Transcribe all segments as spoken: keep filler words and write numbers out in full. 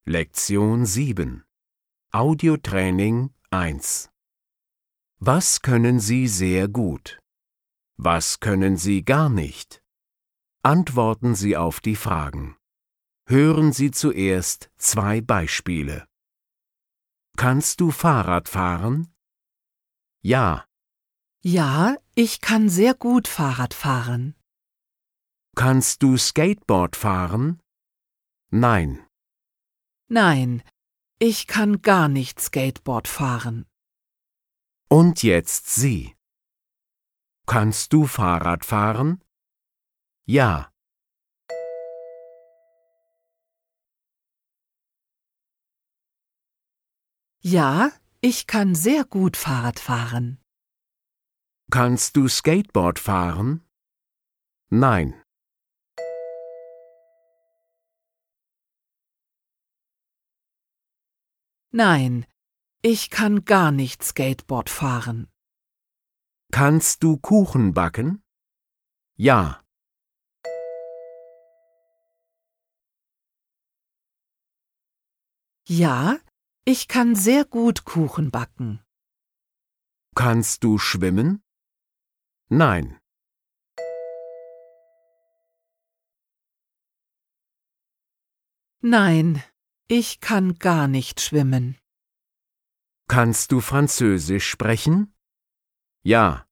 Lektion sieben. Audiotraining eins. Was können Sie sehr gut? Was können Sie gar nicht? Antworten Sie auf die Fragen. Hören Sie zuerst zwei Beispiele. Kannst du Fahrrad fahren? Ja. Ja, ich kann sehr gut Fahrrad fahren. Kannst du Skateboard fahren? Nein. Nein, ich kann gar nicht Skateboard fahren. Und jetzt Sie. Kannst du Fahrrad fahren? Ja. Ja, ich kann sehr gut Fahrrad fahren. Kannst du Skateboard fahren? Nein. Nein, ich kann gar nicht Skateboard fahren. Kannst du Kuchen backen? Ja. Ja, ich kann sehr gut Kuchen backen. Kannst du schwimmen? Nein. Nein, ich kann gar nicht schwimmen. Kannst du Französisch sprechen? Ja.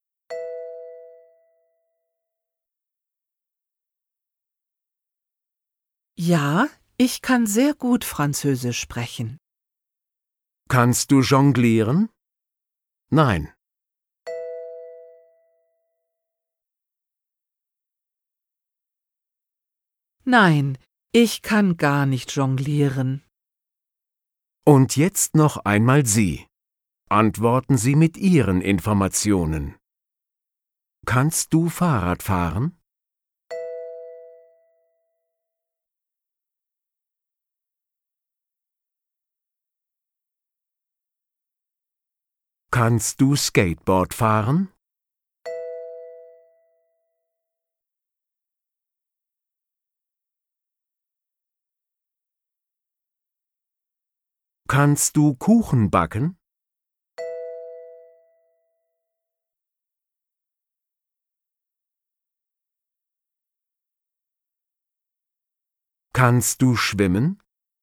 Ja, ich kann sehr gut Französisch sprechen. Kannst du jonglieren? Nein. Nein, ich kann gar nicht jonglieren. Und jetzt noch einmal Sie. Antworten Sie mit Ihren Informationen. Kannst du Fahrrad fahren? Kannst du Skateboard fahren? Kannst du Kuchen backen? Kannst du schwimmen?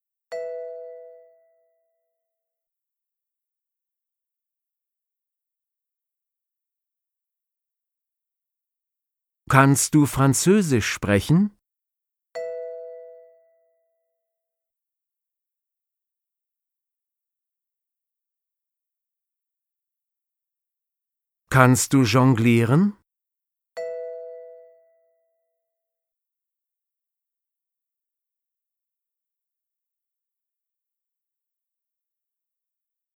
Kannst du Französisch sprechen? Kannst du jonglieren?